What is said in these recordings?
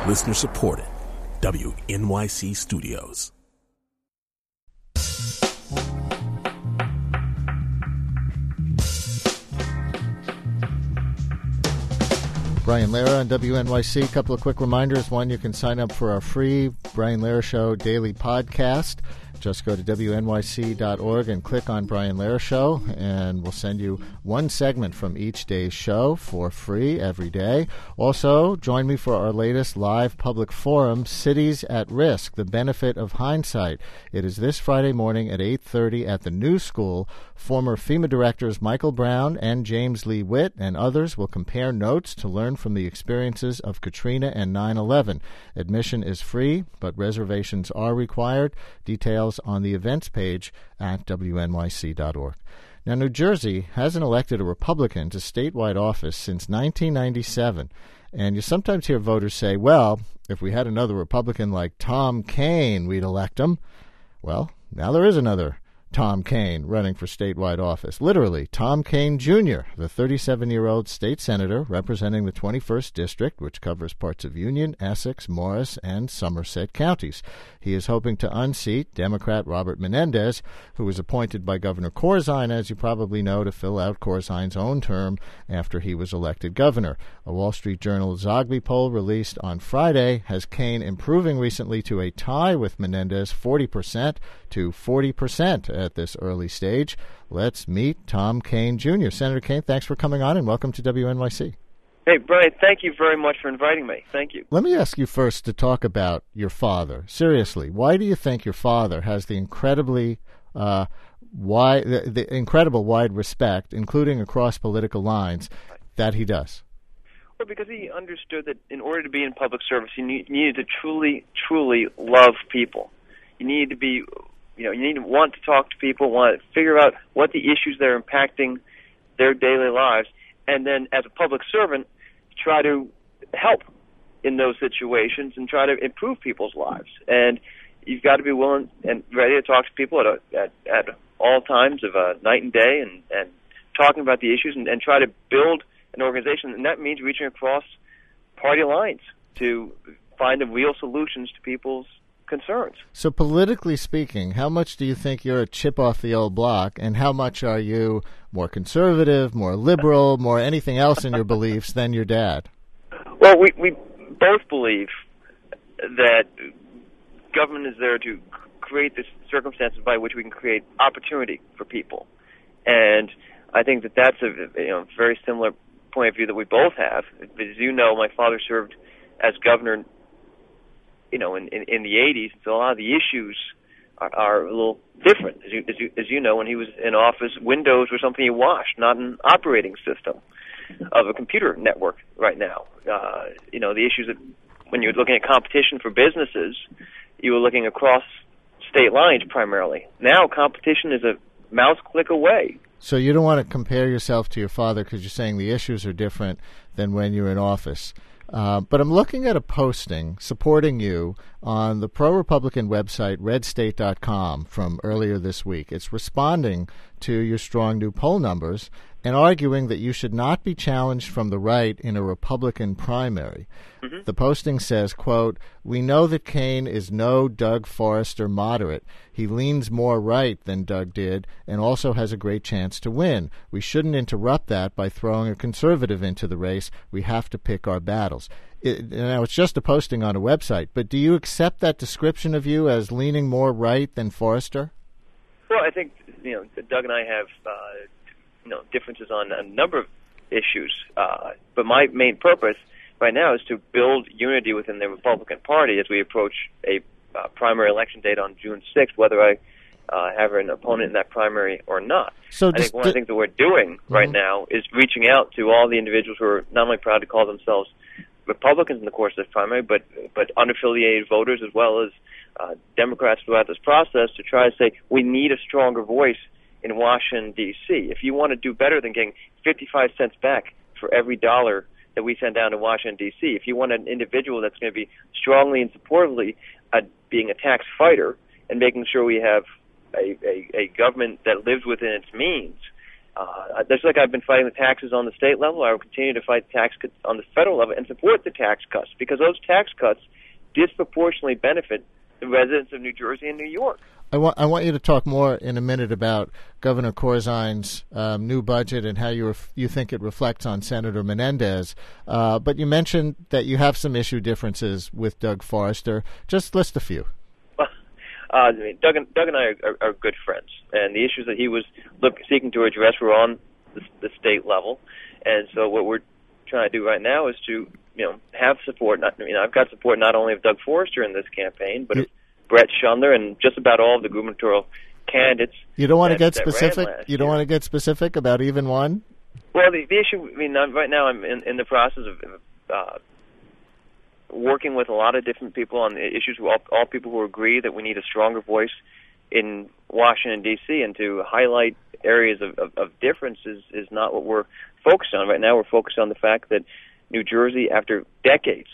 Listener supported. WNYC Studios. Brian Lehrer on WNYC. A couple of quick reminders. One, you can sign up for our free Brian Lehrer Show daily podcast. Just go to WNYC.org and click on Brian Lehrer Show, and we'll send you one segment from each day's show for free every day. Also, join me for our latest live public forum, Cities at Risk, The Benefit of Hindsight. It is this Friday morning at 8:30 at the New School. Former FEMA directors Michael Brown and James Lee Witt and others will compare notes to learn from the experiences of Katrina and 9/11. Admission is free, but reservations are required. Details on the events page at WNYC.org. Now, New Jersey hasn't elected a Republican to statewide office since 1997, and you sometimes hear voters say, well, if we had another Republican like Tom Kean, we'd elect him. Well, now there is another Tom Kean running for statewide office. Literally, Tom Kean Jr., the 37-year-old state senator representing the 21st District, which covers parts of Union, Essex, Morris, and Somerset counties. He is hoping to unseat Democrat Robert Menendez, who was appointed by Governor Corzine, as you probably know, to fill out Corzine's own term after he was elected governor. A Wall Street Journal Zogby poll released on Friday has Kean improving recently to a tie with Menendez, 40% to 40% at this early stage. Let's meet Tom Kean Jr. Senator Kean, thanks for coming on and welcome to WNYC. Hey, Brian, thank you very much for inviting me. Thank you. Let me ask you first to talk about your father. Seriously, why do you think your father has the incredibly incredible wide respect, including across political lines, that he does? Well, because he understood that in order to be in public service, you needed to truly, truly love people. You needed to be, you need to want to talk to people, want to figure out what the issues that are impacting their daily lives, and then as a public servant, try to help in those situations and try to improve people's lives. And you've got to be willing and ready to talk to people at all times of night and day and talking about the issues and try to build an organization. And that means reaching across party lines to find the real solutions to people's concerns. So politically speaking, how much do you think you're a chip off the old block, and how much are you more conservative, more liberal, more anything else in your beliefs than your dad? Well, we both believe that government is there to create the circumstances by which we can create opportunity for people. And I think that that's a very similar point of view that we both have. As you know, my father served as governor in the 80s, so a lot of the issues are a little different. As you know, when he was in office, Windows was something you washed, not an operating system of a computer network right now. The issues that when you're looking at competition for businesses, you were looking across state lines primarily. Now competition is a mouse click away. So you don't want to compare yourself to your father because you're saying the issues are different than when you're in office. But I'm looking at a posting supporting you on the pro-Republican website redstate.com from earlier this week. It's responding to your strong new poll numbers and arguing that you should not be challenged from the right in a Republican primary. Mm-hmm. The posting says, quote, "We know that Kean is no Doug Forrester moderate. He leans more right than Doug did and also has a great chance to win. We shouldn't interrupt that by throwing a conservative into the race. We have to pick our battles." Now, it's just a posting on a website, but do you accept that description of you as leaning more right than Forrester? Well, I think, Doug and I have, differences on a number of issues. But my main purpose right now is to build unity within the Republican Party as we approach a primary election date on June 6th, whether I have an opponent in that primary or not. So I think one of the things that we're doing right now is reaching out to all the individuals who are not only proud to call themselves Republicans in the course of this primary, but unaffiliated voters as well as Democrats throughout this process to try to say we need a stronger voice in Washington, D.C. If you want to do better than getting 55 cents back for every dollar that we send down to Washington, D.C., if you want an individual that's going to be strongly and supportively being a tax fighter and making sure we have a government that lives within its means, Just like I've been fighting the taxes on the state level, I will continue to fight tax cuts on the federal level and support the tax cuts, because those tax cuts disproportionately benefit the residents of New Jersey and New York. I want you to talk more in a minute about Governor Corzine's new budget and how you think it reflects on Senator Menendez. But you mentioned that you have some issue differences with Doug Forster. Just list a few. Doug and I are good friends, and the issues that he was seeking to address were on the state level. And so what we're trying to do right now is to have support. I've got support not only of Doug Forster in this campaign, but of Brett Schundler and just about all of the gubernatorial candidates. You don't want to get specific? You don't want to get specific about even one? Well, the issue, right now I'm in the process of working with a lot of different people on the issues, all people who agree that we need a stronger voice in Washington, D.C., and to highlight areas of differences is not what we're focused on. Right now we're focused on the fact that New Jersey, after decades,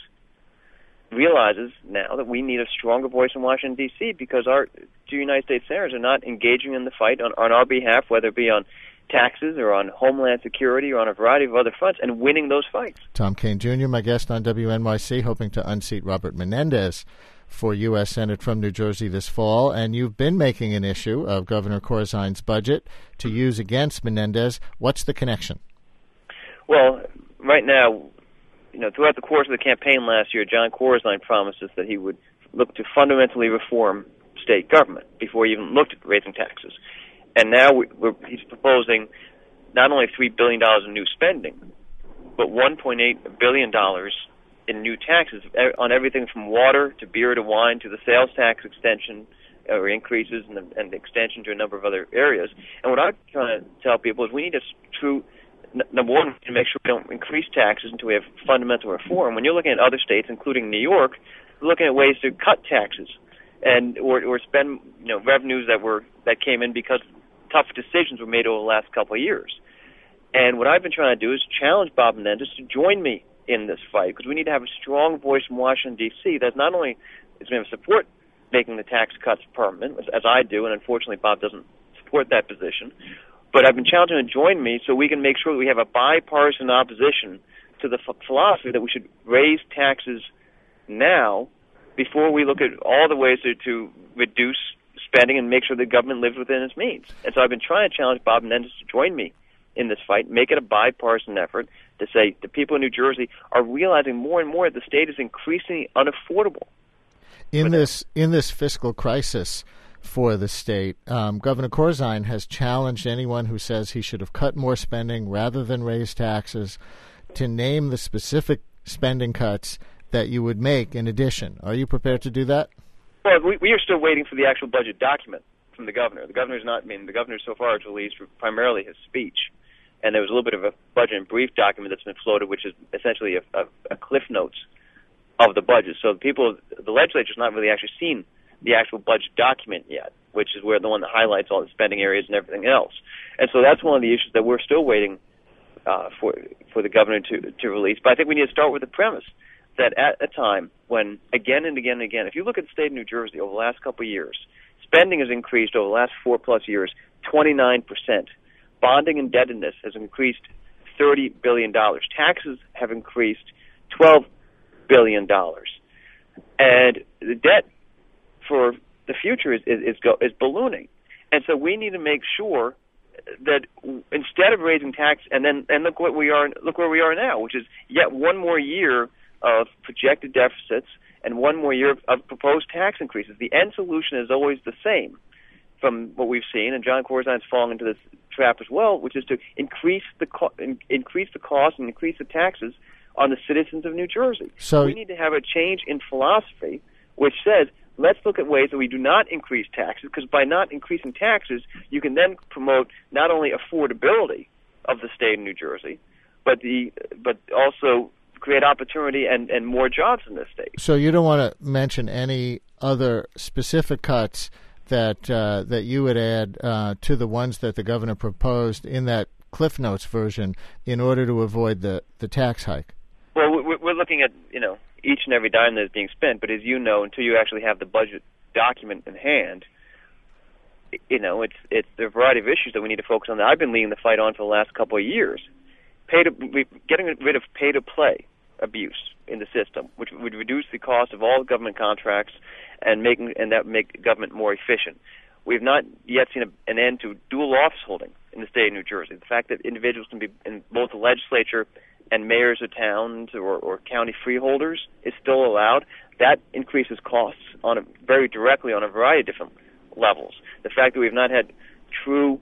realizes now that we need a stronger voice in Washington, D.C., because our two United States senators are not engaging in the fight on our behalf, whether it be on taxes or on homeland security or on a variety of other fronts, and winning those fights. Tom Kean Jr., my guest on WNYC, hoping to unseat Robert Menendez for U.S. Senate from New Jersey this fall. And you've been making an issue of Governor Corzine's budget to use against Menendez. What's the connection? Well, right now, throughout the course of the campaign last year, John Corzine promised us that he would look to fundamentally reform state government before he even looked at raising taxes. And now he's proposing not only $3 billion in new spending, but $1.8 billion in new taxes on everything from water to beer to wine to the sales tax extension or increases and the extension to a number of other areas. And what I'm trying to tell people is we need a true, number one, to make sure we don't increase taxes until we have fundamental reform. When you're looking at other states, including New York, we're looking at ways to cut taxes and or spend revenues that came in because tough decisions were made over the last couple of years. And what I've been trying to do is challenge Bob Menendez to join me in this fight, because we need to have a strong voice from Washington, D.C. that not only is going to support making the tax cuts permanent, as I do, and unfortunately Bob doesn't support that position, but I've been challenging him to join me so we can make sure that we have a bipartisan opposition to the philosophy that we should raise taxes now before we look at all the ways to reduce spending and make sure the government lives within its means. And so I've been trying to challenge Bob Menendez to join me in this fight, make it a bipartisan effort to say the people in New Jersey are realizing more and more that the state is increasingly unaffordable. In this fiscal crisis for the state, Governor Corzine has challenged anyone who says he should have cut more spending rather than raise taxes to name the specific spending cuts that you would make in addition. Are you prepared to do that? Well, we are still waiting for the actual budget document from the governor. The governor's not. The governor so far has released primarily his speech, and there was a little bit of a budget and brief document that's been floated, which is essentially a cliff notes of the budget. So the legislature's not really actually seen the actual budget document yet, which is where the one that highlights all the spending areas and everything else. And so that's one of the issues that we're still waiting for the governor to release. But I think we need to start with the premise that at a time when, again and again and again, if you look at the state of New Jersey over the last couple of years, spending has increased over the last 4+ years 29%. Bonding indebtedness has increased $30 billion. Taxes have increased $12 billion. And the debt for the future is ballooning. And so we need to make sure that instead of raising tax, and look where we are now, which is yet one more year of projected deficits and one more year of proposed tax increases. The end solution is always the same from what we've seen, and John Corzine's falling into this trap as well, which is to increase the cost and increase the taxes on the citizens of New Jersey. So we need to have a change in philosophy, which says, let's look at ways that we do not increase taxes, because by not increasing taxes, you can then promote not only affordability of the state of New Jersey, but also create opportunity and more jobs in this state. So you don't want to mention any other specific cuts that you would add to the ones that the governor proposed in that Cliff Notes version in order to avoid the tax hike? Well, we're looking at each and every dime that is being spent, but as you know, until you actually have the budget document in hand, it's there are a variety of issues that we need to focus on that I've been leading the fight on for the last couple of years. Getting rid of pay-to-play abuse in the system, which would reduce the cost of all government contracts and that make government more efficient. We've not yet seen an end to dual office holding in the state of New Jersey. The fact that individuals can be in both the legislature and mayors of towns or county freeholders is still allowed. That increases costs very directly on a variety of different levels. The fact that we've not had true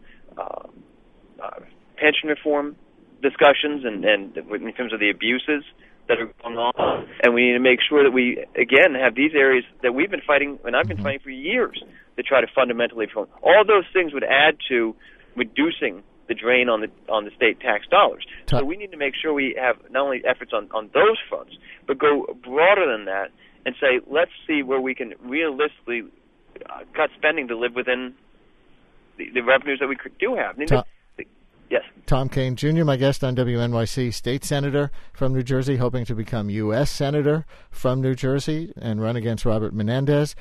pension reform discussions and in terms of the abuses that are going on, and we need to make sure that we again have these areas that we've been fighting, and I've been fighting for years, to try to fundamentally reform. All those things would add to reducing the drain on the state tax dollars. So we need to make sure we have not only efforts on those fronts, but go broader than that and say, let's see where we can realistically cut spending to live within the revenues that we do have. Yes. Tom Kean, Jr., my guest on WNYC, state senator from New Jersey, hoping to become U.S. senator from New Jersey and run against Robert Menendez.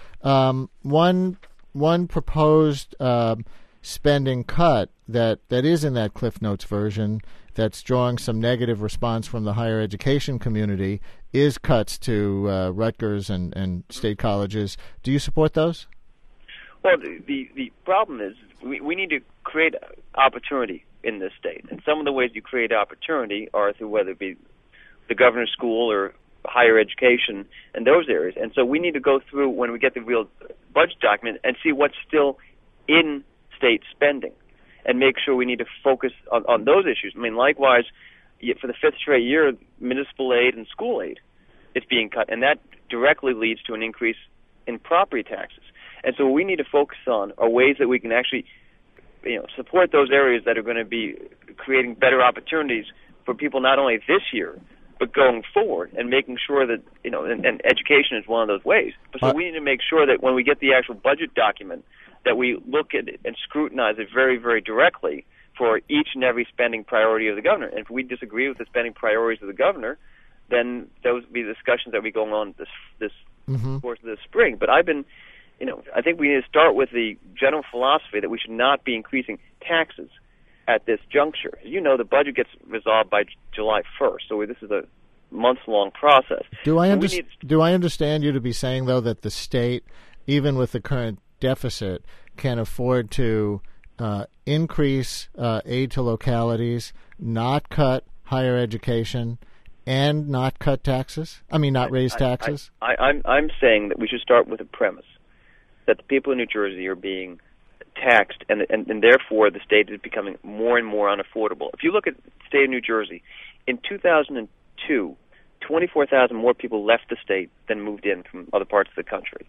One proposed spending cut that is in that Cliff Notes version that's drawing some negative response from the higher education community is cuts to Rutgers and state colleges. Do you support those? Well, the problem is we need to create opportunity in this state. And some of the ways you create opportunity are through whether it be the governor's school or higher education and those areas. And so we need to go through when we get the real budget document and see what's still in state spending and make sure we need to focus on those issues. I mean, likewise, for the fifth straight year, municipal aid and school aid is being cut, and that directly leads to an increase in property taxes. And so what we need to focus on are ways that we can actually support those areas that are going to be creating better opportunities for people not only this year, but going forward, and making sure that, and education is one of those ways. So we need to make sure that when we get the actual budget document, that we look at it and scrutinize it very, very directly for each and every spending priority of the governor. And if we disagree with the spending priorities of the governor, then those would be discussions that will be going on this course of this spring. But I think we need to start with the general philosophy that we should not be increasing taxes at this juncture. As you know, the budget gets resolved by July 1st, so this is a months-long process. Do I understand you to be saying, though, that the state, even with the current deficit, can afford to increase aid to localities, not cut higher education, and not cut taxes? I mean, not raise taxes? I'm saying that we should start with a premise that the people in New Jersey are being taxed, and therefore the state is becoming more and more unaffordable. If you look at the state of New Jersey, in 2002, 24,000 more people left the state than moved in from other parts of the country.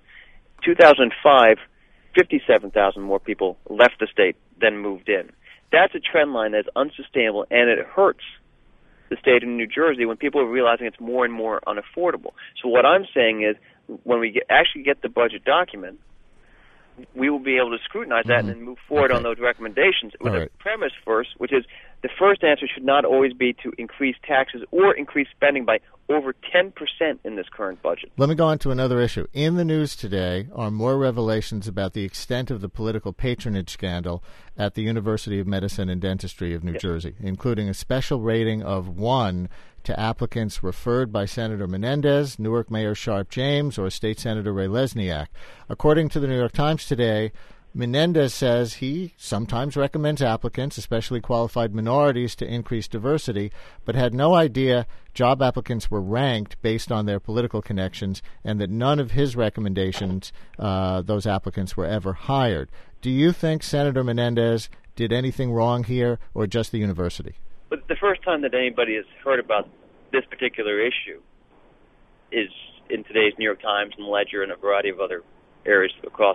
2005, 57,000 more people left the state than moved in. That's a trend line that's unsustainable, and it hurts the state of New Jersey when people are realizing it's more and more unaffordable. So what I'm saying is, when we actually get the budget document, we will be able to scrutinize that and then move forward on those recommendations with a premise first, which is the first answer should not always be to increase taxes or increase spending by over 10% in this current budget. Let me go on to another issue. In the news today are more revelations about the extent of the political patronage scandal at the University of Medicine and Dentistry of New Jersey, including a special rating of 1 to applicants referred by Senator Menendez, Newark Mayor Sharp James, or State Senator Ray Lesniak. According to the New York Times today, Menendez says he sometimes recommends applicants, especially qualified minorities, to increase diversity, but had no idea job applicants were ranked based on their political connections and that none of his recommendations, those applicants, were ever hired. Do you think Senator Menendez did anything wrong here, or just the university? But the first time that anybody has heard about this particular issue is in today's New York Times and Ledger and a variety of other areas across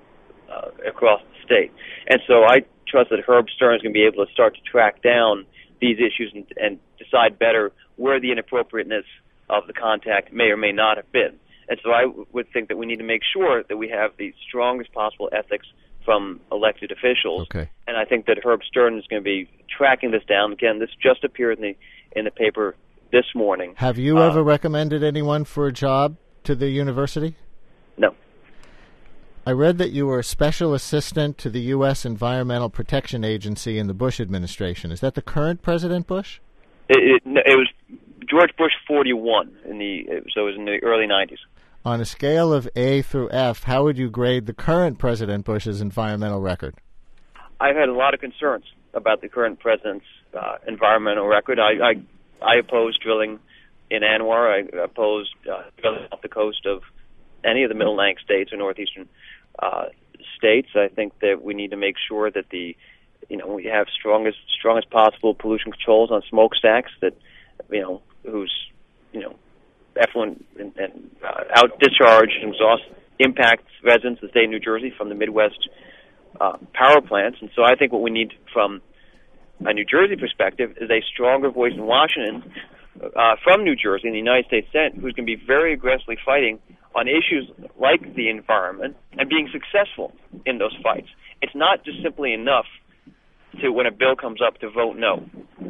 the state. And so I trust that Herb Stern is going to be able to start to track down these issues and decide better where the inappropriateness of the contact may or may not have been. And so I would think that we need to make sure that we have the strongest possible ethics from elected officials. Okay. And I think that Herb Stern is going to be tracking this down. Again, this just appeared in the paper this morning. Have you ever recommended anyone for a job to the university? No. I read that you were a special assistant to the U.S. Environmental Protection Agency in the Bush administration. Is that the current President Bush? It was George Bush 41, so it was in the early 90s. On a scale of A through F, how would you grade the current President Bush's environmental record? I've had a lot of concerns about the current president's environmental record. I oppose drilling in ANWR. I oppose drilling off the coast of any of the Middle Atlantic states or northeastern states. I think that we need to make sure that we have strongest possible pollution controls on smokestacks that whose effluent and out discharge and exhaust impacts residents of the state of New Jersey from the Midwest power plants. And so I think what we need from a New Jersey perspective is a stronger voice in Washington from New Jersey in the United States Senate, who's going to be very aggressively fighting on issues like the environment and being successful in those fights. It's not just simply enough to, when a bill comes up, to vote no.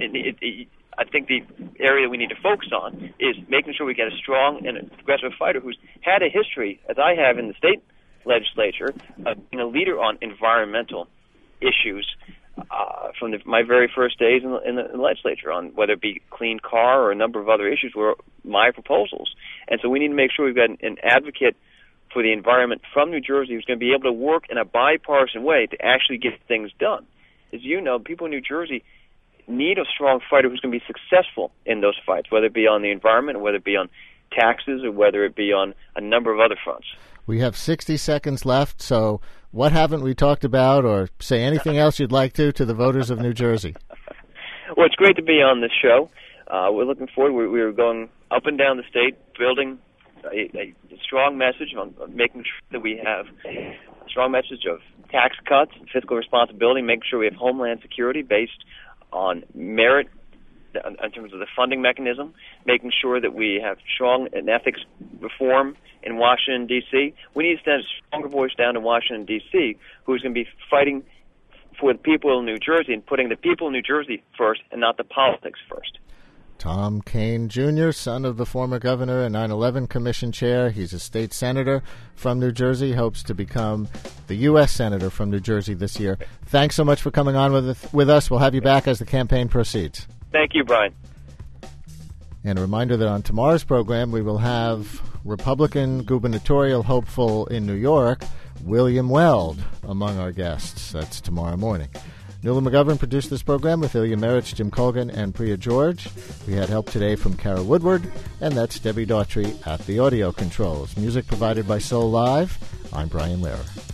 I think the area we need to focus on is making sure we get a strong and aggressive fighter who's had a history, as I have in the state legislature, of being a leader on environmental issues from my very first days in the legislature, on whether it be clean car or a number of other issues were my proposals. And so we need to make sure we've got an advocate for the environment from New Jersey who's going to be able to work in a bipartisan way to actually get things done. As you know, people in New Jersey need a strong fighter who's going to be successful in those fights, whether it be on the environment, or whether it be on taxes, or whether it be on a number of other fronts. We have 60 seconds left, so what haven't we talked about, or say anything else you'd like to the voters of New Jersey? Well, it's great to be on this show. We're looking forward. We're going up and down the state, building a strong message on making sure that we have a strong message of tax cuts and fiscal responsibility, making sure we have homeland security based on merit in terms of the funding mechanism, making sure that we have strong and ethics reform in Washington, D.C. We need to send a stronger voice down to Washington, D.C., who's going to be fighting for the people in New Jersey and putting the people in New Jersey first and not the politics first. Tom Kean, Jr., son of the former governor and 9/11 Commission chair. He's a state senator from New Jersey, hopes to become the U.S. senator from New Jersey this year. Thanks so much for coming on with us. We'll have you back as the campaign proceeds. Thank you, Brian. And a reminder that on tomorrow's program, we will have Republican gubernatorial hopeful in New York, William Weld, among our guests. That's tomorrow morning. Nuala McGovern produced this program with Ilya Meritz, Jim Colgan, and Priya George. We had help today from Kara Woodward, and that's Debbie Daughtry at the audio controls. Music provided by Soul Live. I'm Brian Lehrer.